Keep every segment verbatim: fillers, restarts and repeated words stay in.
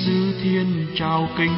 Giêsu Thiên chào kính,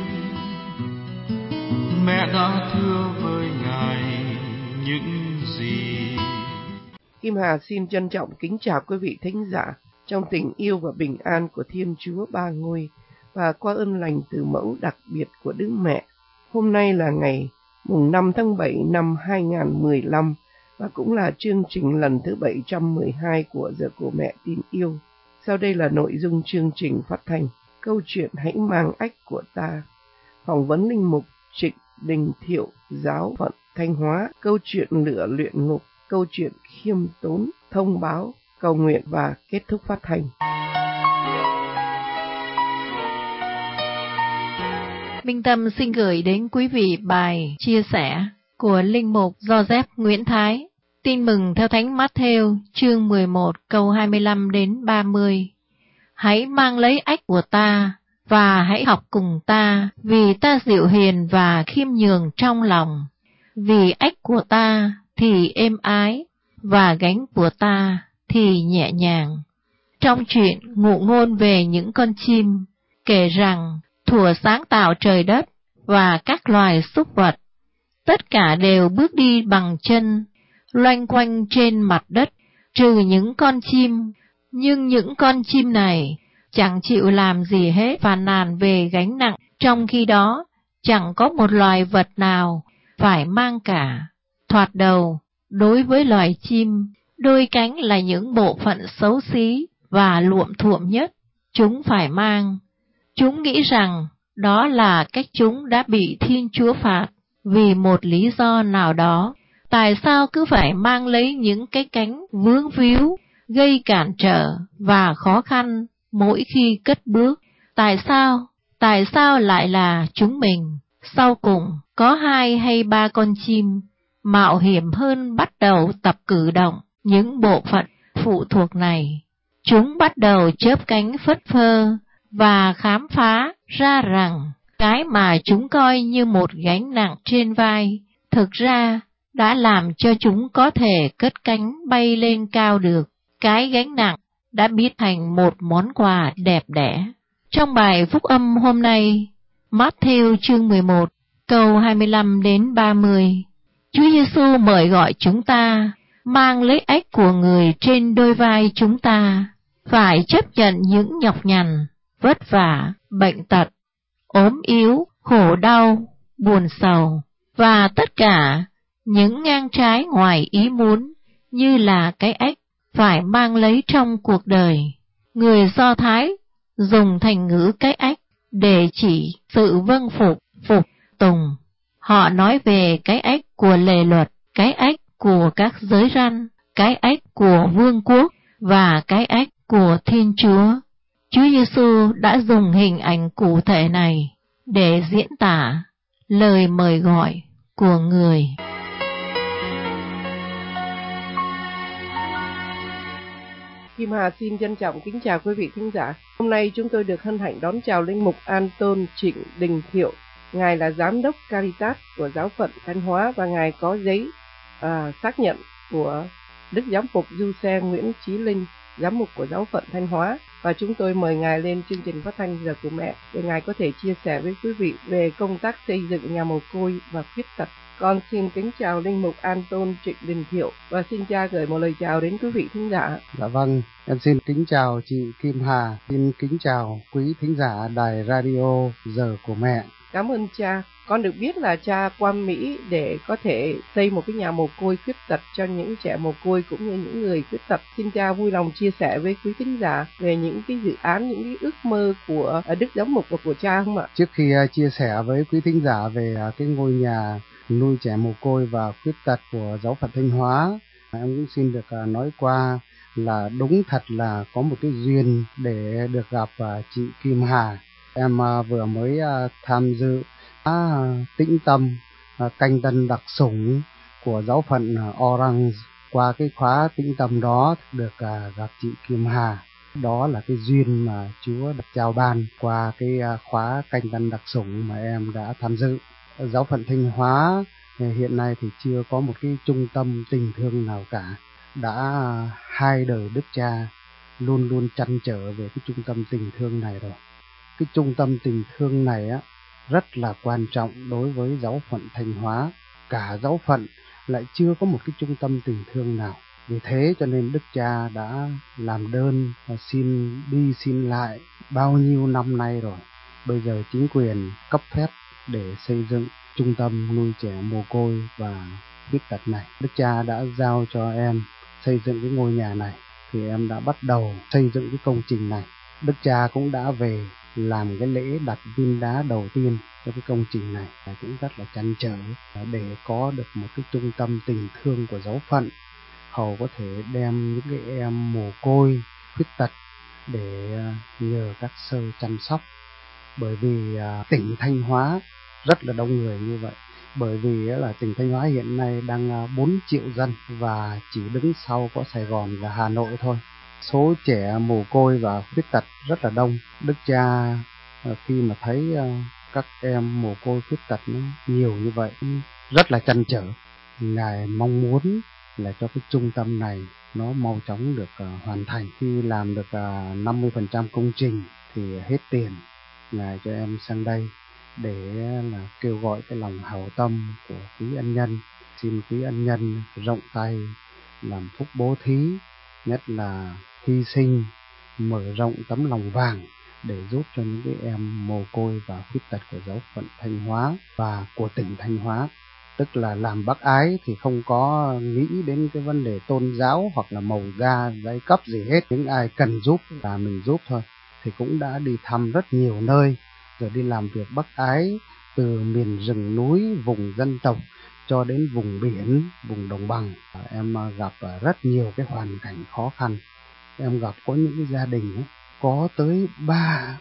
mẹ đã thưa với Ngài những gì. Kim Hà xin trân trọng kính chào quý vị thính giả trong tình yêu và bình an của Thiên Chúa Ba Ngôi và qua ơn lành từ mẫu đặc biệt của Đức Mẹ. Hôm nay là ngày mùng năm tháng bảy năm hai nghìn không trăm mười lăm và cũng là chương trình lần thứ bảy trăm mười hai của Giờ Của Mẹ Tin Yêu. Sau đây là nội dung chương trình phát thanh: câu chuyện Hãy Mang Ách Của Ta, phỏng vấn linh mục Trịnh Đình Thiệu, giáo phận Thanh Hóa, câu chuyện Lửa Luyện Ngục, câu chuyện Khiêm Tốn, thông báo, cầu nguyện và kết thúc phát thanh. Minh Tâm xin gửi đến quý vị bài chia sẻ của linh mục Joseph Nguyễn Thái. Tin mừng theo Thánh Mát-thêu chương mười một câu hai mươi lăm đến ba mươi. Hãy mang lấy ách của ta và hãy học cùng ta, vì ta dịu hiền và khiêm nhường trong lòng. Vì ách của ta thì êm ái và gánh của ta thì nhẹ nhàng. Trong chuyện ngụ ngôn về những con chim, kể rằng thuở sáng tạo trời đất và các loài súc vật, tất cả đều bước đi bằng chân, loanh quanh trên mặt đất, trừ những con chim. Nhưng những con chim này chẳng chịu làm gì hết, phàn nàn về gánh nặng, trong khi đó chẳng có một loài vật nào phải mang cả. Thoạt đầu, đối với loài chim, đôi cánh là những bộ phận xấu xí và luộm thuộm nhất chúng phải mang. Chúng nghĩ rằng đó là cách chúng đã bị Thiên Chúa phạt vì một lý do nào đó. Tại sao cứ phải mang lấy những cái cánh vướng víu, gây cản trở và khó khăn mỗi khi cất bước? Tại sao? Tại sao lại là chúng mình? Sau cùng, có hai hay ba con chim mạo hiểm hơn bắt đầu tập cử động những bộ phận phụ thuộc này. Chúng bắt đầu chớp cánh phất phơ và khám phá ra rằng cái mà chúng coi như một gánh nặng trên vai, thực ra đã làm cho chúng có thể cất cánh bay lên cao được. Cái gánh nặng đã biến thành một món quà đẹp đẽ. Trong bài phúc âm hôm nay, Mát-thêu chương mười một, câu hai mươi lăm đến ba mươi, Chúa Giêsu mời gọi chúng ta mang lấy ách của người trên đôi vai chúng ta, phải chấp nhận những nhọc nhằn, vất vả, bệnh tật, ốm yếu, khổ đau, buồn sầu và tất cả những ngang trái ngoài ý muốn như là cái ách phải mang lấy trong cuộc đời. Người Do Thái dùng thành ngữ cái ách để chỉ sự vâng phục, phục tùng. Họ nói về cái ách của lề luật, cái ách của các giới răn, cái ách của vương quốc và cái ách của Thiên Chúa. Chúa Giêsu đã dùng hình ảnh cụ thể này để diễn tả lời mời gọi của người. Kim Hà xin trân trọng kính chào quý vị thính giả. Hôm nay chúng tôi được hân hạnh đón chào linh mục Anton Trịnh Đình Thiệu. Ngài là giám đốc Caritas của giáo phận Thanh Hóa và Ngài có giấy à, xác nhận của Đức Giám mục Du-xe Nguyễn Chí Linh, giám mục của giáo phận Thanh Hóa. Và chúng tôi mời Ngài lên chương trình phát thanh Giờ Của Mẹ để Ngài có thể chia sẻ với quý vị về công tác xây dựng nhà mồ côi và khuyết tật. Con xin kính chào linh mục Anton Trịnh Đình Thiệu và xin cha gửi một lời chào đến quý vị thính giả. Dạ vâng, em xin kính chào chị Kim Hà, xin kính chào quý thính giả đài radio Giờ Của Mẹ. Cảm ơn cha. Con được biết là cha qua Mỹ để có thể xây một cái nhà mồ côi khuyết tật cho những trẻ mồ côi cũng như những người khuyết tật. Xin cha vui lòng chia sẻ với quý thính giả về những cái dự án, những cái ước mơ của Đức Giám mục và của cha không ạ? Trước khi chia sẻ với quý thính giả về cái ngôi nhà nuôi trẻ mồ côi và khuyết tật của giáo phận Thanh Hóa, em cũng xin được nói qua là đúng thật là có một cái duyên để được gặp chị Kim Hà. Em vừa mới tham dự tĩnh tâm canh tân đặc sủng của giáo phận Orange. Qua cái khóa tĩnh tâm đó được gặp chị Kim Hà. Đó là cái duyên mà Chúa đã trao ban qua cái khóa canh tân đặc sủng mà em đã tham dự. Giáo phận Thanh Hóa hiện nay thì chưa có một cái trung tâm tình thương nào cả. Đã hai đời Đức Cha luôn luôn trăn trở về cái trung tâm tình thương này rồi. cái trung tâm tình thương này á rất là quan trọng đối với giáo phận Thanh Hóa. Cả giáo phận lại chưa có một cái trung tâm tình thương nào. Vì thế cho nên Đức Cha đã làm đơn và xin đi xin lại bao nhiêu năm nay rồi. Bây giờ chính quyền cấp phép để xây dựng trung tâm nuôi trẻ mồ côi và khuyết tật này. Đức Cha đã giao cho em xây dựng cái ngôi nhà này, thì em đã bắt đầu xây dựng cái công trình này. Đức Cha cũng đã về làm cái lễ đặt viên đá đầu tiên cho cái công trình này, và cũng rất là trăn trở để có được một cái trung tâm tình thương của giáo phận, hầu có thể đem những cái em mồ côi khuyết tật để nhờ các sơ chăm sóc. Bởi vì tỉnh Thanh Hóa rất là đông người như vậy, bởi vì là tỉnh Thanh Hóa hiện nay đang bốn triệu dân và chỉ đứng sau có Sài Gòn và Hà Nội thôi. Số trẻ mồ côi và khuyết tật rất là đông. Đức Cha khi mà thấy các em mồ côi khuyết tật nó nhiều như vậy rất là trăn trở. Ngài mong muốn là cho cái trung tâm này nó mau chóng được uh, hoàn thành. Khi làm được uh, năm mươi phần trăm công trình thì hết tiền, Ngài cho em sang đây để là kêu gọi cái lòng hảo tâm của quý ân nhân. Xin quý ân nhân rộng tay làm phúc bố thí, nhất là hy sinh mở rộng tấm lòng vàng để giúp cho những cái em mồ côi và khuyết tật của giáo phận Thanh Hóa và của tỉnh Thanh Hóa. Tức là làm bác ái thì không có nghĩ đến cái vấn đề tôn giáo hoặc là màu da, giai cấp gì hết. Những ai cần giúp là mình giúp thôi. Thì cũng đã đi thăm rất nhiều nơi, rồi đi làm việc bác ái từ miền rừng núi, vùng dân tộc cho đến vùng biển, vùng đồng bằng. Em gặp rất nhiều cái hoàn cảnh khó khăn. Em gặp có những cái gia đình có tới ba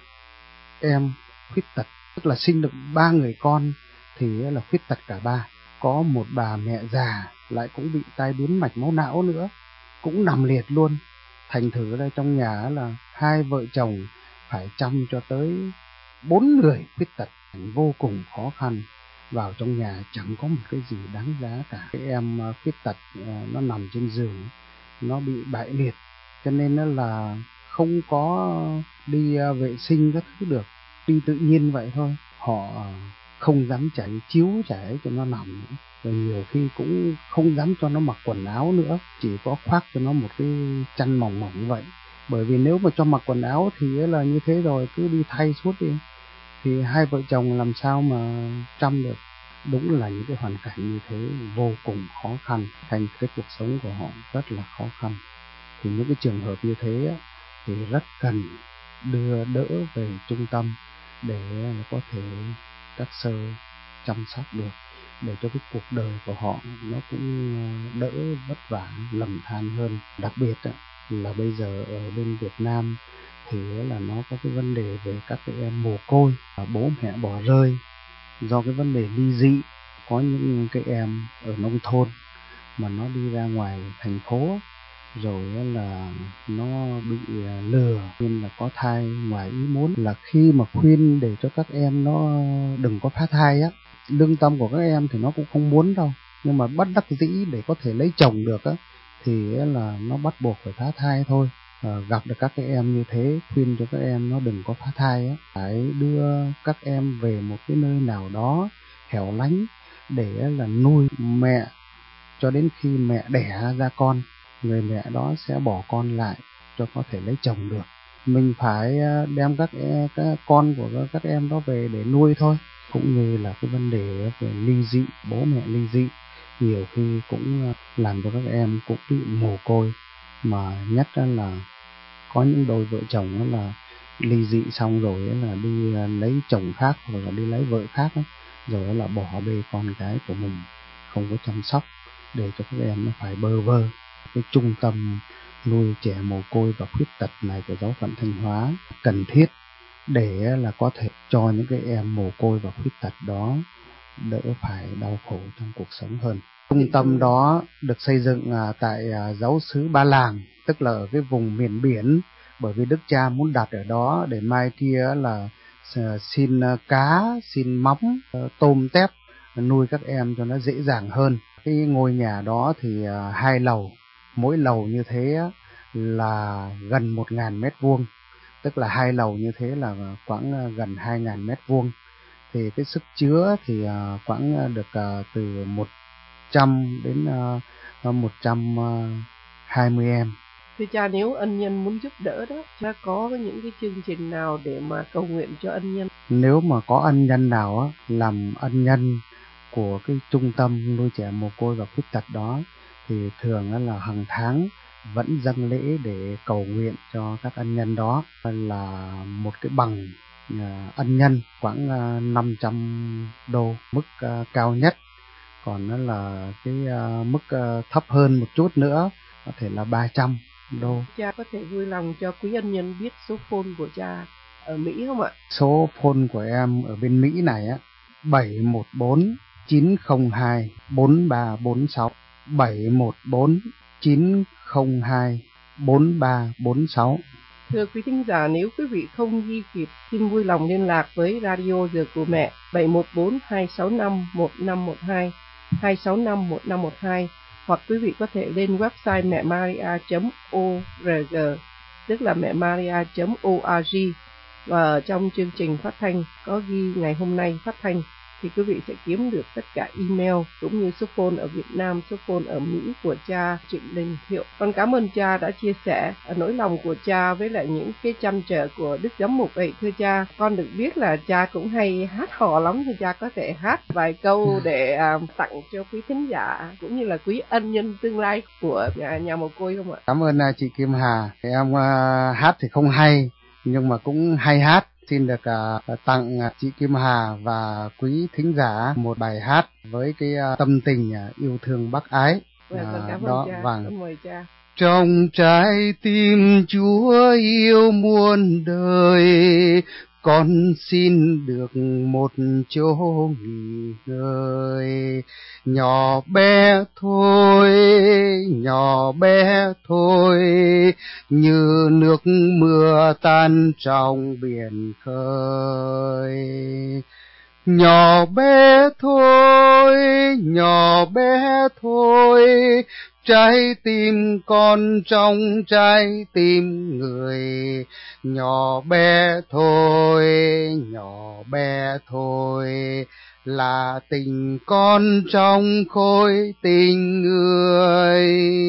em khuyết tật, tức là sinh được ba người con thì là khuyết tật cả ba. Có một bà mẹ già lại cũng bị tai biến mạch máu não nữa, cũng nằm liệt luôn. Thành thử ra trong nhà là hai vợ chồng phải chăm cho tới bốn người khuyết tật, vô cùng khó khăn. Vào trong nhà chẳng có một cái gì đáng giá cả. Cái em khuyết tật nó nằm trên giường, nó bị bại liệt, cho nên nó là không có đi vệ sinh các thứ được, đi tự nhiên vậy thôi. Họ không dám chảy chiếu chảy cho nó nằm nữa, rồi nhiều khi cũng không dám cho nó mặc quần áo nữa, chỉ có khoác cho nó một cái chăn mỏng mỏng vậy. Bởi vì nếu mà cho mặc quần áo thì là như thế rồi, cứ đi thay suốt đi, thì hai vợ chồng làm sao mà chăm được. Đúng là những cái hoàn cảnh như thế vô cùng khó khăn, thành cái cuộc sống của họ rất là khó khăn. Thì những cái trường hợp như thế thì rất cần đưa đỡ về trung tâm để có thể các sơ chăm sóc được, để cho cái cuộc đời của họ nó cũng đỡ vất vả lầm than hơn. Đặc biệt là bây giờ ở bên Việt Nam thì là nó có cái vấn đề về các cái em mồ côi và bố mẹ bỏ rơi do cái vấn đề ly dị. Có những cái em ở nông thôn mà nó đi ra ngoài thành phố rồi là nó bị lừa nên là có thai ngoài ý muốn. Là khi mà khuyên để cho các em nó đừng có phá thai á, lương tâm của các em thì nó cũng không muốn đâu, nhưng mà bất đắc dĩ để có thể lấy chồng được á thì là nó bắt buộc phải phá thai thôi. À, gặp được các cái em như thế, khuyên cho các em nó đừng có phá thai á, phải đưa các em về một cái nơi nào đó hẻo lánh để là nuôi mẹ cho đến khi mẹ đẻ ra con, người mẹ đó sẽ bỏ con lại cho có thể lấy chồng được. Mình phải đem các, các con của các em đó về để nuôi thôi. Cũng như là cái vấn đề về ly dị, bố mẹ ly dị nhiều khi cũng làm cho các em cũng bị mồ côi. Mà nhất là có những đôi vợ chồng đó là ly dị xong rồi là đi lấy chồng khác hoặc là đi lấy vợ khác đó, rồi là bỏ bê con cái của mình, không có chăm sóc, để cho các em nó phải bơ vơ. Cái trung tâm nuôi trẻ mồ côi và khuyết tật này của giáo phận Thanh Hóa cần thiết để là có thể cho những cái em mồ côi và khuyết tật đó đỡ phải đau khổ trong cuộc sống hơn. Trung tâm đó được xây dựng tại giáo xứ Ba Làng, tức là ở cái vùng miền biển, bởi vì Đức Cha muốn đặt ở đó để mai kia là xin cá, xin mắm, tôm tép nuôi các em cho nó dễ dàng hơn. Cái ngôi nhà đó thì hai lầu, mỗi lầu như thế là gần một ngàn mét vuông, tức là hai lầu như thế là khoảng gần hai nghìn mét vuông. Thì cái sức chứa thì khoảng được từ một trăm đến một trăm hai mươi em. Thưa cha, nếu ân nhân muốn giúp đỡ đó, cha có những cái chương trình nào để mà cầu nguyện cho ân nhân? Nếu mà có ân nhân nào á, làm ân nhân của cái trung tâm nuôi trẻ mồ côi và khuyết tật đó, thì thường là hàng tháng vẫn dâng lễ để cầu nguyện cho các ân nhân đó, là một cái bằng ân nhân khoảng năm trăm đô, mức cao nhất. Còn nó là cái mức thấp hơn một chút nữa, có thể là ba trăm đô. Cha có thể vui lòng cho quý ân nhân biết số phone của cha ở Mỹ không ạ? Số phone của em ở bên Mỹ này á, bảy một bốn chín không hai bốn ba bốn sáu, bảy một bốn chín không hai bốn ba bốn sáu. Thưa quý thính giả, nếu quý vị không ghi kịp, xin vui lòng liên lạc với Radio Giờ Của Mẹ bảy một bốn hai sáu năm một năm một hai, hai sáu năm một năm một hai, hoặc quý vị có thể lên website mẹ maria chấm org, tức là mẹ maria chấm org, và ở trong chương trình phát thanh có ghi ngày hôm nay phát thanh, thì quý vị sẽ kiếm được tất cả email cũng như số phone ở Việt Nam, số phone ở Mỹ của cha Trịnh Đình Thiệu. Con cảm ơn cha đã chia sẻ nỗi lòng của cha với lại những cái trăn trở của Đức Giám mục ấy. Thưa cha, con được biết là cha cũng hay hát hò lắm, thì cha có thể hát vài câu để à, tặng cho quý thính giả cũng như là quý ân nhân tương lai của nhà, nhà mồ côi không ạ? Cảm ơn chị Kim Hà. Em uh, hát thì không hay nhưng mà cũng hay hát. Xin được uh, tặng chị Kim Hà và quý thính giả một bài hát với cái uh, tâm tình uh, yêu thương bác ái. Vâng, con cảm ơn đó, cha. vâng. Con mời cha. Trong trái tim Chúa yêu muôn đời, con xin được một chỗ nghỉ ngơi. Nhỏ bé thôi, nhỏ bé thôi, như nước mưa tan trong biển khơi. Nhỏ bé thôi, nhỏ bé thôi, trái tim con trong trái tim người. Nhỏ bé thôi, nhỏ bé thôi, là tình con trong khối tình người.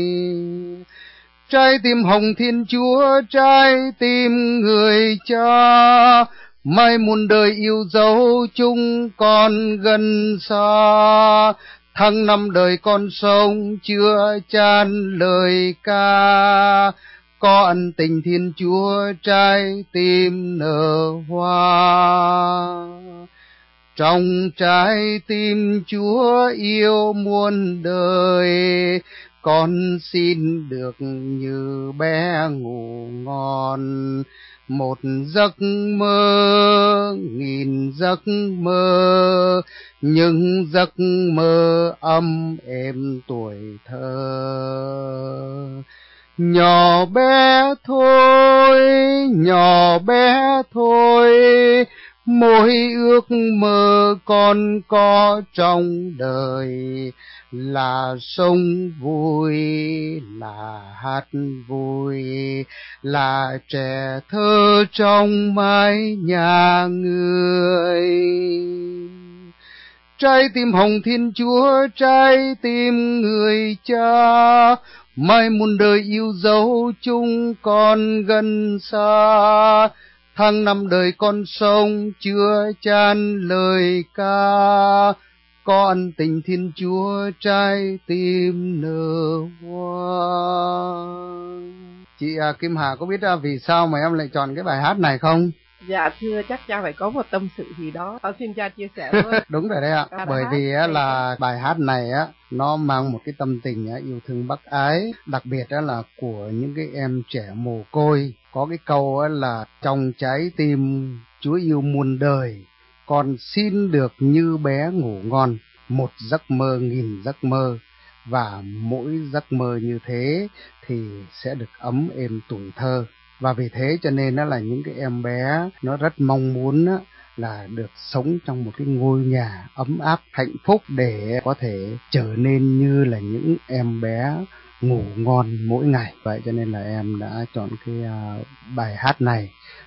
Trái tim hồng Thiên Chúa, trái tim người Cha, mãi muôn đời yêu dấu chúng con gần xa. Tháng năm đời con sống chưa chan lời ca, có ân tình Thiên Chúa trái tim nở hoa. Trong trái tim Chúa yêu muôn đời, con xin được như bé ngủ ngon. Một giấc mơ, nghìn giấc mơ, những giấc mơ ấm êm tuổi thơ. Nhỏ bé thôi, nhỏ bé thôi, mỗi ước mơ con có trong đời, là sống vui, là hát vui, là trẻ thơ trong mái nhà người. Trái tim hồng Thiên Chúa, trái tim người Cha, mãi muôn đời yêu dấu chúng con gần xa. Tháng năm đời con sống chưa chan lời ca, có ân tình Thiên Chúa trái tim nở hoa. Chị à, Kim Hà có biết à, vì sao mà em lại chọn cái bài hát này không? Dạ thưa, chắc cha phải có một tâm sự gì đó. Con xin cha chia sẻ với. Đúng rồi đấy ạ. À, bởi vì á, là bài hát này á, nó mang một cái tâm tình á, yêu thương bác ái, đặc biệt á, là của những cái em trẻ mồ côi. Có cái câu á, là trong trái tim Chúa yêu muôn đời, con xin được như bé ngủ ngon, một giấc mơ nghìn giấc mơ, và mỗi giấc mơ như thế thì sẽ được ấm êm tuổi thơ. Và vì thế cho nên đó là những cái em bé nó rất mong muốn đó, là được sống trong một cái ngôi nhà ấm áp hạnh phúc để có thể trở nên như là những em bé ngủ ngon mỗi ngày. Vậy cho nên là em đã chọn cái uh, bài hát này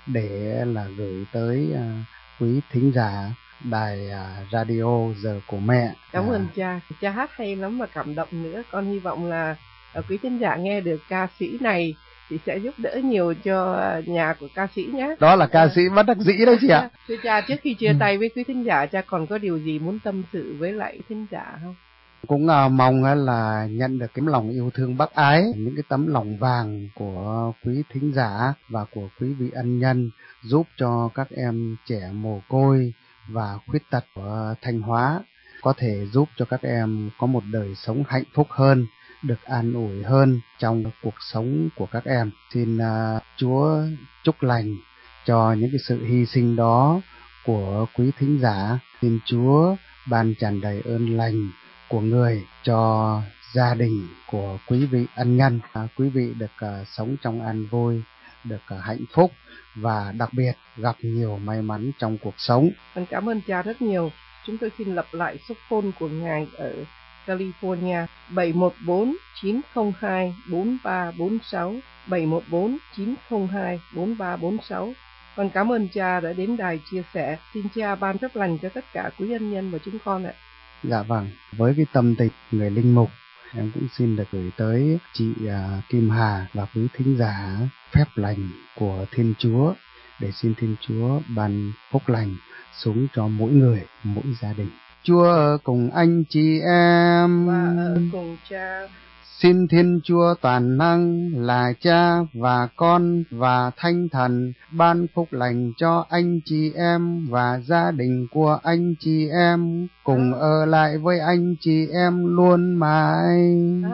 để là gửi tới uh, quý thính giả đài uh, radio Giờ Của Mẹ. Cảm à, ơn cha, cha hát hay lắm và cảm động nữa. Con hy vọng là uh, quý thính giả nghe được ca sĩ này thì sẽ giúp đỡ nhiều cho nhà của ca sĩ nhé. Đó là ca sĩ bất đắc dĩ đấy chị ạ. Thưa cha, trước khi chia tay với quý thính giả, cha còn có điều gì muốn tâm sự với lại thính giả không? Cũng uh, mong uh, là nhận được cái lòng yêu thương bác ái, những cái tấm lòng vàng của quý thính giả và của quý vị ân nhân, giúp cho các em trẻ mồ côi và khuyết tật của Thanh Hóa có thể giúp cho các em có một đời sống hạnh phúc hơn, được an ủi hơn trong cuộc sống của các em. Xin uh, Chúa chúc lành cho những cái sự hy sinh đó của quý thính giả. Xin Chúa ban tràn đầy ơn lành của người cho gia đình của quý vị ân nhân. À, quý vị được uh, sống trong an vui, được uh, hạnh phúc và đặc biệt gặp nhiều may mắn trong cuộc sống. Con cảm ơn cha rất nhiều. Chúng tôi xin lặp lại số phone của ngài ở California bảy một bốn chín không hai bốn ba bốn sáu, bảy một bốn chín không hai bốn ba bốn sáu. Con cảm ơn cha đã đến đài chia sẻ. Xin cha ban phép lành cho tất cả quý ân nhân và chúng con ạ. Dạ vâng, với cái tâm tình người linh mục, em cũng xin được gửi tới chị uh, Kim Hà và quý thính giả phép lành của Thiên Chúa, để xin Thiên Chúa ban phúc lành xuống cho mỗi người, mỗi gia đình. Chúa ở cùng anh chị em và ở cùng cha. Xin Thiên Chúa toàn năng là Cha và Con và Thánh Thần ban phúc lành cho anh chị em và gia đình của anh chị em, cùng ở lại với anh chị em luôn mãi.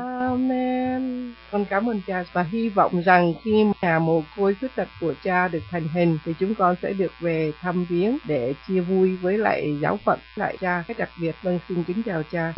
Amen. Con cảm ơn cha và hy vọng rằng khi nhà mồ côi khuyết tật của cha được thành hình thì chúng con sẽ được về thăm viếng để chia vui với lại giáo phận, lại cha cách đặc biệt. Vâng, xin kính chào cha.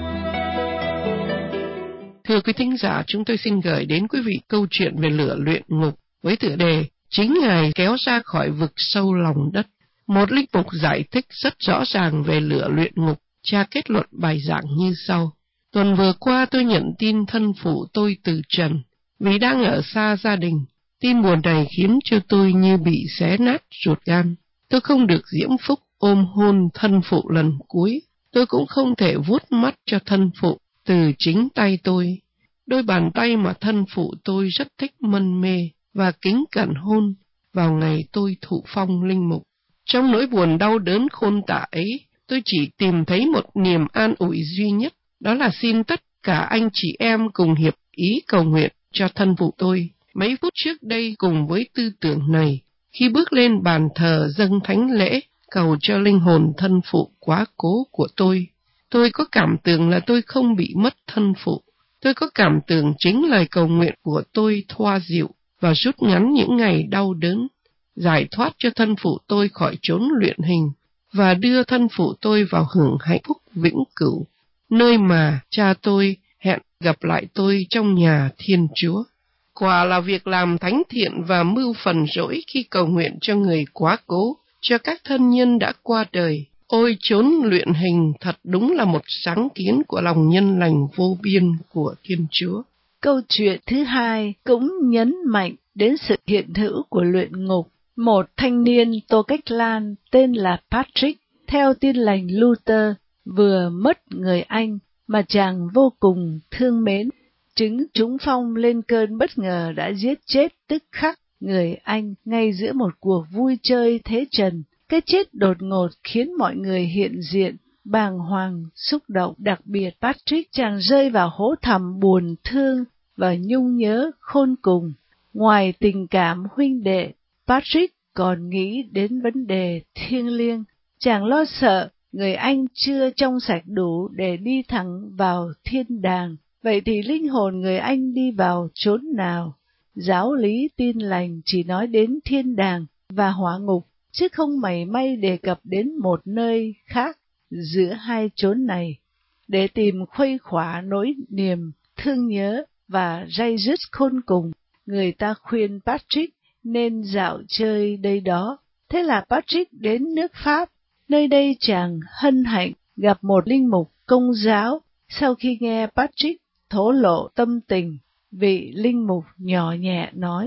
Thưa quý thính giả, chúng tôi xin gửi đến quý vị câu chuyện về lửa luyện ngục với tựa đề Chính Ngài kéo ra khỏi vực sâu lòng đất. Một linh mục giải thích rất rõ ràng về lửa luyện ngục. Cha kết luận bài giảng như sau. Tuần vừa qua tôi nhận tin thân phụ tôi từ trần vì đang ở xa gia đình. Tin buồn này khiến cho tôi như bị xé nát ruột gan. Tôi không được diễm phúc ôm hôn thân phụ lần cuối. Tôi cũng không thể vuốt mắt cho thân phụ từ chính tay tôi. Đôi bàn tay mà thân phụ tôi rất thích mân mê và kính cẩn hôn vào ngày tôi thụ phong linh mục. Trong nỗi buồn đau đớn khôn tả ấy, tôi chỉ tìm thấy một niềm an ủi duy nhất, đó là xin tất cả anh chị em cùng hiệp ý cầu nguyện cho thân phụ tôi. Mấy phút trước đây cùng với tư tưởng này, khi bước lên bàn thờ dâng thánh lễ, cầu cho linh hồn thân phụ quá cố của tôi, tôi có cảm tưởng là tôi không bị mất thân phụ. Tôi có cảm tưởng chính lời cầu nguyện của tôi thoa dịu và rút ngắn những ngày đau đớn, giải thoát cho thân phụ tôi khỏi chốn luyện hình và đưa thân phụ tôi vào hưởng hạnh phúc vĩnh cửu, nơi mà cha tôi hẹn gặp lại tôi trong nhà Thiên Chúa. Quả là việc làm thánh thiện và mưu phần rỗi khi cầu nguyện cho người quá cố, cho các thân nhân đã qua đời. Ôi chốn luyện hình thật đúng là một sáng kiến của lòng nhân lành vô biên của Thiên Chúa. Câu chuyện thứ hai cũng nhấn mạnh đến sự hiện hữu của luyện ngục. Một thanh niên Tô Cách Lan tên là Patrick, theo Tin lành Luther, vừa mất người anh mà chàng vô cùng thương mến. Chứng trúng phong lên cơn bất ngờ đã giết chết tức khắc người anh ngay giữa một cuộc vui chơi thế trần. Cái chết đột ngột khiến mọi người hiện diện, bàng hoàng, xúc động. Đặc biệt Patrick chàng rơi vào hố thẳm buồn thương và nhung nhớ khôn cùng. Ngoài tình cảm huynh đệ, Patrick còn nghĩ đến vấn đề thiêng liêng. Chàng lo sợ người anh chưa trong sạch đủ để đi thẳng vào thiên đàng. Vậy thì linh hồn người anh đi vào chốn nào? Giáo lý Tin lành chỉ nói đến thiên đàng và hỏa ngục, chứ không mảy may đề cập đến một nơi khác giữa hai chốn này. Để tìm khuây khỏa nỗi niềm thương nhớ và ray rứt khôn cùng, người ta khuyên Patrick nên dạo chơi đây đó. Thế là Patrick đến nước Pháp. Nơi đây chàng hân hạnh gặp một linh mục Công giáo. Sau khi nghe Patrick thổ lộ tâm tình, vị linh mục nhỏ nhẹ nói: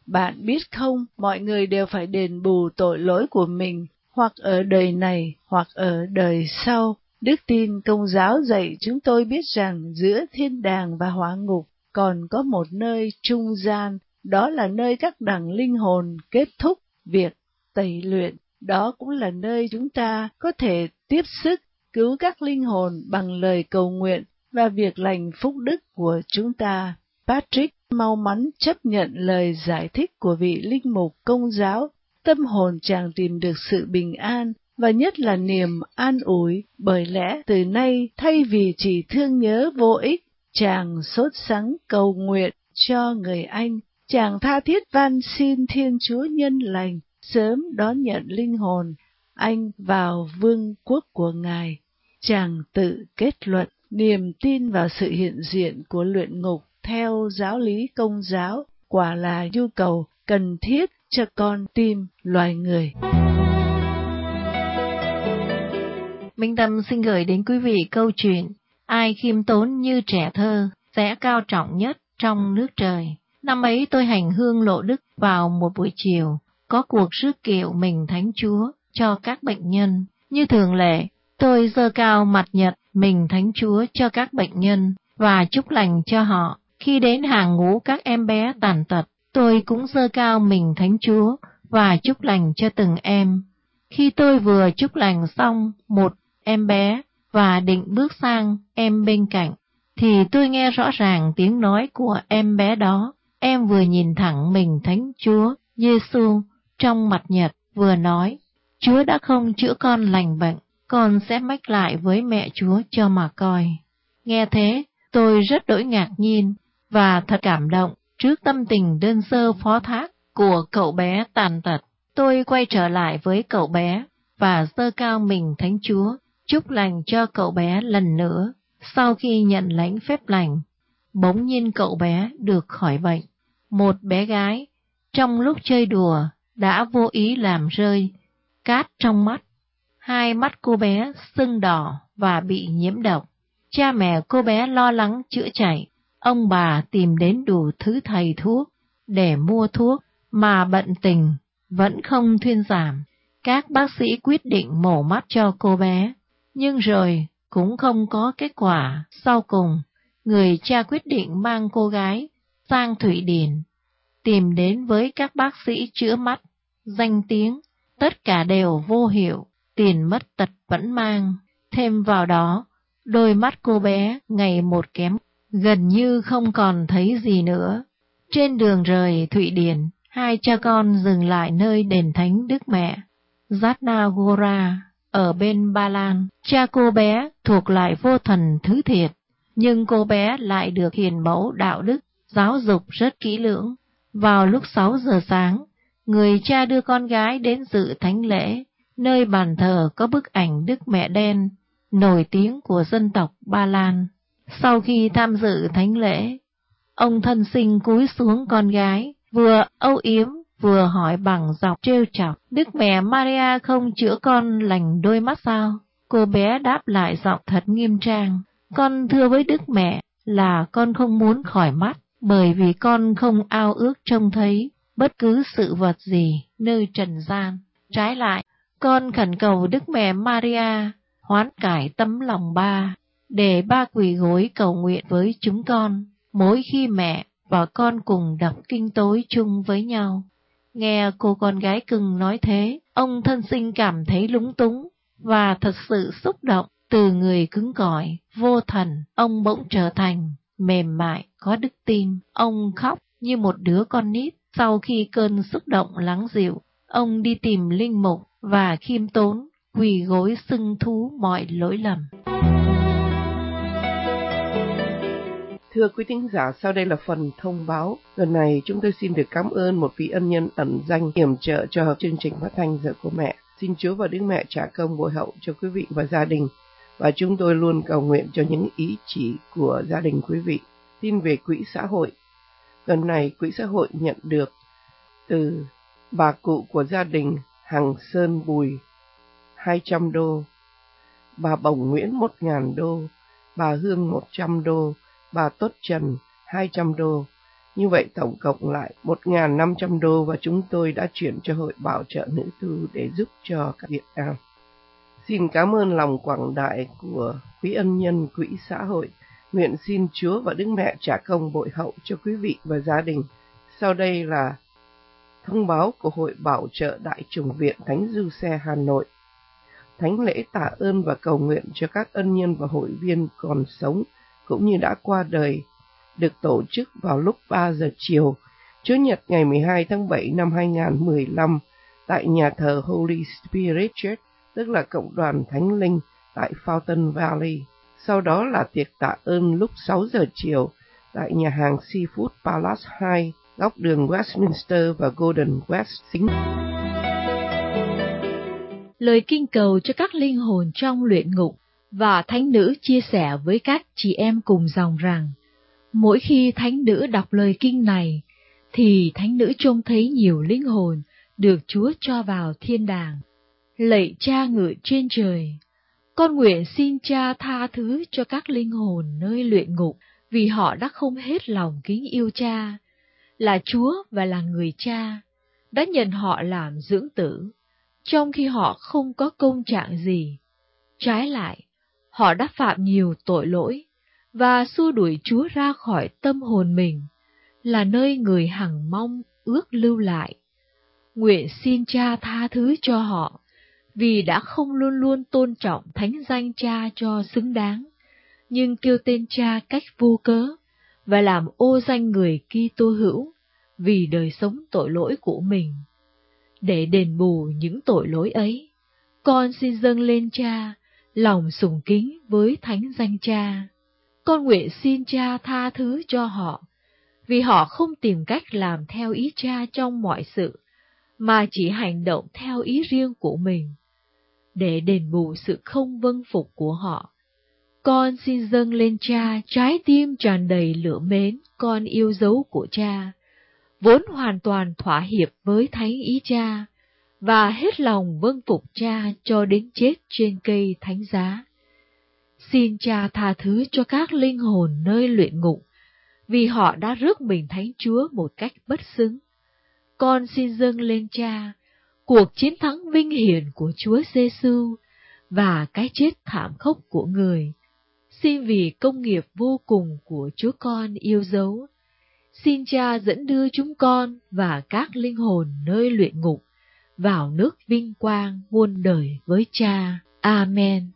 Bạn biết không, mọi người đều phải đền bù tội lỗi của mình, hoặc ở đời này, hoặc ở đời sau. Đức tin Công giáo dạy chúng tôi biết rằng giữa thiên đàng và hỏa ngục còn có một nơi trung gian, đó là nơi các đẳng linh hồn kết thúc việc tẩy luyện. Đó cũng là nơi chúng ta có thể tiếp sức cứu các linh hồn bằng lời cầu nguyện và việc lành phúc đức của chúng ta. Patrick mau mắn chấp nhận lời giải thích của vị linh mục Công giáo. Tâm hồn chàng tìm được sự bình an và nhất là niềm an ủi, bởi lẽ từ nay thay vì chỉ thương nhớ vô ích, chàng sốt sắng cầu nguyện cho người anh. Chàng tha thiết van xin Thiên Chúa nhân lành sớm đón nhận linh hồn anh vào vương quốc của Ngài. Chàng tự kết luận niềm tin vào sự hiện diện của luyện ngục theo giáo lý Công giáo quả là nhu cầu cần thiết cho con tim loài người. Minh Tâm xin gửi đến quý vị câu chuyện Ai khiêm tốn như trẻ thơ sẽ cao trọng nhất trong nước trời. Năm ấy tôi hành hương lộ đức vào một buổi chiều, có cuộc rước kiệu mình Thánh Chúa cho các bệnh nhân. Như thường lệ, tôi giơ cao mặt nhật mình Thánh Chúa cho các bệnh nhân và chúc lành cho họ. Khi đến hàng ngũ các em bé tàn tật, tôi cũng giơ cao mình Thánh Chúa và chúc lành cho từng em. Khi tôi vừa chúc lành xong một em bé và định bước sang em bên cạnh, thì tôi nghe rõ ràng tiếng nói của em bé đó. Em vừa nhìn thẳng mình Thánh Chúa Giêsu trong mặt nhật, vừa nói: Chúa đã không chữa con lành bệnh, con sẽ mách lại với mẹ Chúa cho mà coi. Nghe thế, tôi rất đỗi ngạc nhiên và thật cảm động trước tâm tình đơn sơ phó thác của cậu bé tàn tật. Tôi quay trở lại với cậu bé và giơ cao mình Thánh Chúa, chúc lành cho cậu bé lần nữa. Sau khi nhận lãnh phép lành, bỗng nhiên cậu bé được khỏi bệnh. Một bé gái, trong lúc chơi đùa, đã vô ý làm rơi cát trong mắt. Hai mắt cô bé sưng đỏ và bị nhiễm độc. Cha mẹ cô bé lo lắng chữa chạy. Ông bà tìm đến đủ thứ thầy thuốc để mua thuốc, mà bận tình vẫn không thuyên giảm. Các bác sĩ quyết định mổ mắt cho cô bé, nhưng rồi cũng không có kết quả. Sau cùng, người cha quyết định mang cô gái sang Thụy Điển, tìm đến với các bác sĩ chữa mắt danh tiếng. Tất cả đều vô hiệu, tiền mất tật vẫn mang. Thêm vào đó, đôi mắt cô bé ngày một kém, gần như không còn thấy gì nữa. Trên đường rời Thụy Điển, hai cha con dừng lại nơi đền thánh Đức Mẹ Zhatna Gora ở bên Ba Lan. Cha cô bé thuộc lại vô thần thứ thiệt, nhưng cô bé lại được hiền mẫu đạo đức, giáo dục rất kỹ lưỡng. Vào lúc sáu giờ sáng, người cha đưa con gái đến dự thánh lễ, nơi bàn thờ có bức ảnh Đức Mẹ Đen, nổi tiếng của dân tộc Ba Lan. Sau khi tham dự thánh lễ, ông thân sinh cúi xuống con gái, vừa âu yếm vừa hỏi bằng giọng trêu chọc: Đức Mẹ Maria không chữa con lành đôi mắt sao? Cô bé đáp lại giọng thật nghiêm trang: Con thưa với Đức Mẹ là con không muốn khỏi mắt, bởi vì con không ao ước trông thấy bất cứ sự vật gì nơi trần gian. Trái lại, con khẩn cầu Đức Mẹ Maria hoán cải tấm lòng ba, để ba quỳ gối cầu nguyện với chúng con, mỗi khi mẹ và con cùng đọc kinh tối chung với nhau. Nghe cô con gái cưng nói thế, ông thân sinh cảm thấy lúng túng và thật sự xúc động. Từ người cứng cỏi, vô thần, ông bỗng trở thành mềm mại, có đức tin. Ông khóc như một đứa con nít. Sau khi cơn xúc động lắng dịu, ông đi tìm linh mục và khiêm tốn quỳ gối xưng thú mọi lỗi lầm. Thưa quý thính giả, sau đây là phần thông báo. Lần này chúng tôi xin được cảm ơn một vị ân nhân ẩn danh yểm trợ cho chương trình phát thanh Giờ của Mẹ. Xin Chúa và Đức Mẹ trả công bội hậu cho quý vị và gia đình, và chúng tôi luôn cầu nguyện cho những ý chỉ của gia đình quý vị. Tin về quỹ xã hội. Lần này quỹ xã hội nhận được từ bà cụ của gia đình Hằng Sơn Bùi hai trăm đô, bà Bồng Nguyễn một nghìn đô, bà Hương một trăm đô, bà Tốt Trần hai trăm đô, Như vậy tổng cộng lại một nghìn năm trăm đô và chúng tôi đã chuyển cho Hội Bảo trợ Nữ tu để giúp cho các Việt Nam. Xin cảm ơn lòng quảng đại của quý ân nhân quỹ xã hội. Nguyện xin Chúa và Đức Mẹ trả công bội hậu cho quý vị và gia đình. Sau đây là thông báo của Hội Bảo trợ Đại chủng viện Thánh Giuse Hà Nội. Thánh lễ tạ ơn và cầu nguyện cho các ân nhân và hội viên còn sống cũng như đã qua đời được tổ chức vào lúc ba giờ chiều, Chủ nhật ngày mười hai tháng bảy năm hai nghìn không trăm mười lăm tại nhà thờ Holy Spirit Church, tức là Cộng đoàn Thánh Linh tại Fountain Valley. Sau đó là tiệc tạ ơn lúc sáu giờ chiều tại nhà hàng Seafood Palace hai, góc đường Westminster và Golden West Xính. Lời kinh cầu cho các linh hồn trong luyện ngục, và thánh nữ chia sẻ với các chị em cùng dòng rằng, mỗi khi thánh nữ đọc lời kinh này, thì thánh nữ trông thấy nhiều linh hồn được Chúa cho vào thiên đàng. Lạy Cha ngự trên trời, con nguyện xin Cha tha thứ cho các linh hồn nơi luyện ngục, vì họ đã không hết lòng kính yêu Cha, là Chúa và là người Cha, đã nhận họ làm dưỡng tử, trong khi họ không có công trạng gì. Trái lại, họ đã phạm nhiều tội lỗi, và xua đuổi Chúa ra khỏi tâm hồn mình, là nơi người hằng mong ước lưu lại. Nguyện xin Cha tha thứ cho họ, vì đã không luôn luôn tôn trọng thánh danh Cha cho xứng đáng, nhưng kêu tên Cha cách vô cớ, và làm ô danh người Kitô hữu vì đời sống tội lỗi của mình. Để đền bù những tội lỗi ấy, con xin dâng lên Cha lòng sùng kính với thánh danh Cha. Con nguyện xin Cha tha thứ cho họ, vì họ không tìm cách làm theo ý Cha trong mọi sự, mà chỉ hành động theo ý riêng của mình. Để đền bù sự không vâng phục của họ, con xin dâng lên Cha trái tim tràn đầy lửa mến con yêu dấu của Cha, vốn hoàn toàn thỏa hiệp với thánh ý Cha, và hết lòng vâng phục Cha cho đến chết trên cây thánh giá. Xin Cha tha thứ cho các linh hồn nơi luyện ngục, vì họ đã rước mình Thánh Chúa một cách bất xứng. Con xin dâng lên Cha cuộc chiến thắng vinh hiển của Chúa Giêsu và cái chết thảm khốc của người. Xin vì công nghiệp vô cùng của Chúa Con yêu dấu, xin Cha dẫn đưa chúng con và các linh hồn nơi luyện ngục vào nước vinh quang muôn đời với Cha. Amen.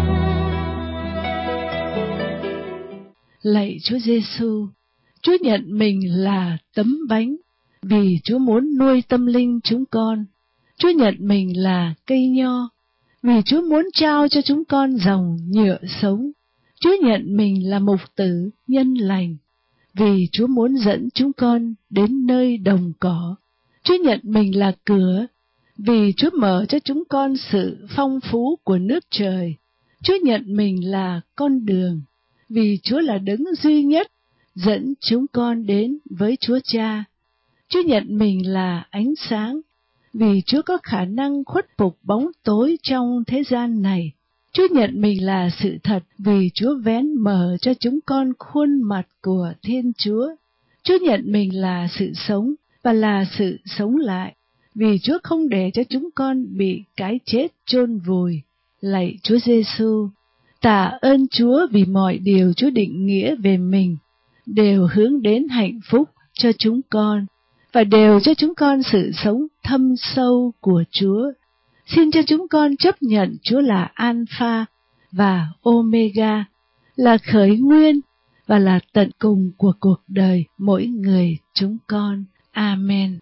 Lạy Chúa Giêsu, Chúa nhận mình là tấm bánh vì Chúa muốn nuôi tâm linh chúng con. Chúa nhận mình là cây nho vì Chúa muốn trao cho chúng con dòng nhựa sống. Chúa nhận mình là mục tử nhân lành vì Chúa muốn dẫn chúng con đến nơi đồng cỏ. Chúa nhận mình là cửa vì Chúa mở cho chúng con sự phong phú của nước trời. Chúa nhận mình là con đường vì Chúa là đấng duy nhất dẫn chúng con đến với Chúa Cha. Chúa nhận mình là ánh sáng vì Chúa có khả năng khuất phục bóng tối trong thế gian này. Chúa nhận mình là sự thật vì Chúa vén mở cho chúng con khuôn mặt của Thiên Chúa. Chúa nhận mình là sự sống và là sự sống lại vì Chúa không để cho chúng con bị cái chết chôn vùi. Lạy Chúa Giêsu, tạ ơn Chúa vì mọi điều Chúa định nghĩa về mình đều hướng đến hạnh phúc cho chúng con và đều cho chúng con sự sống thâm sâu của Chúa. Xin cho chúng con chấp nhận Chúa là Alpha và Omega, là khởi nguyên và là tận cùng của cuộc đời mỗi người chúng con. Amen.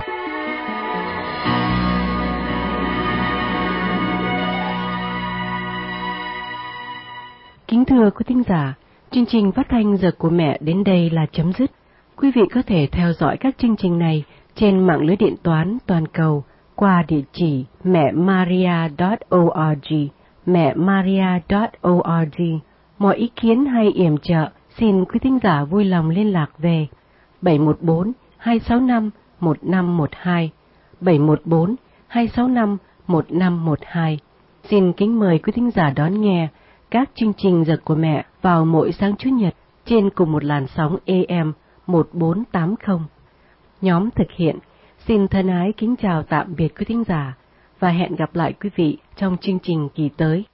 Kính thưa quý thính giả, chương trình phát thanh Giờ của Mẹ đến đây là chấm dứt. Quý vị có thể theo dõi các chương trình này trên mạng lưới điện toán toàn cầu qua địa chỉ mẹ maria chấm org, mẹ maria chấm org. Mọi ý kiến hay yểm trợ xin quý thính giả vui lòng liên lạc về bảy một bốn hai sáu năm một năm một hai, bảy một bốn hai sáu năm một năm một hai. Xin kính mời quý thính giả đón nghe các chương trình Giờ của Mẹ vào mỗi sáng Chủ nhật trên cùng một làn sóng A M một bốn tám không. Nhóm thực hiện xin thân ái kính chào tạm biệt quý thính giả và hẹn gặp lại quý vị trong chương trình kỳ tới.